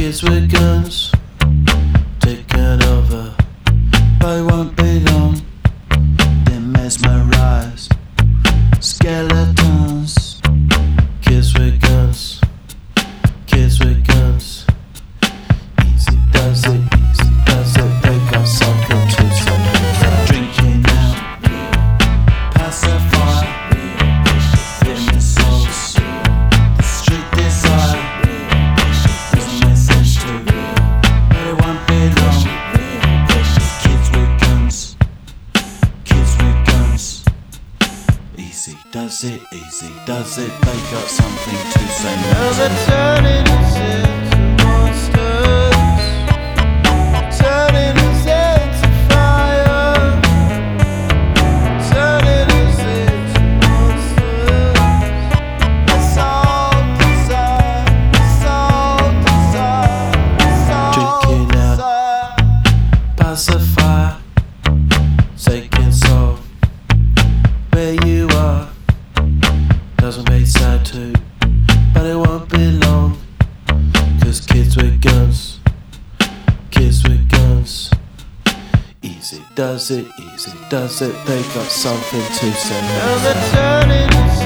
Kids with guns taking over, but it won't be long. They mesmerize skeletons. Kids with guns, kids with guns. Easy does it, they got something to say. Drinking out, pacify, dimming souls, the street desire. Doesn't make sense to, but it won't be long. Kids with guns, kids with guns. Easy does it, they got something to say. Now they're turning us into monsters, turning us into fire, turning us into monsters. It's all desire, it's all desire, it's all drinking out, pacify, taking soul. Where you are doesn't make sad too, but it won't be long. Cause kids with guns, kids with guns. Easy does it, they got something to say. Now they're turning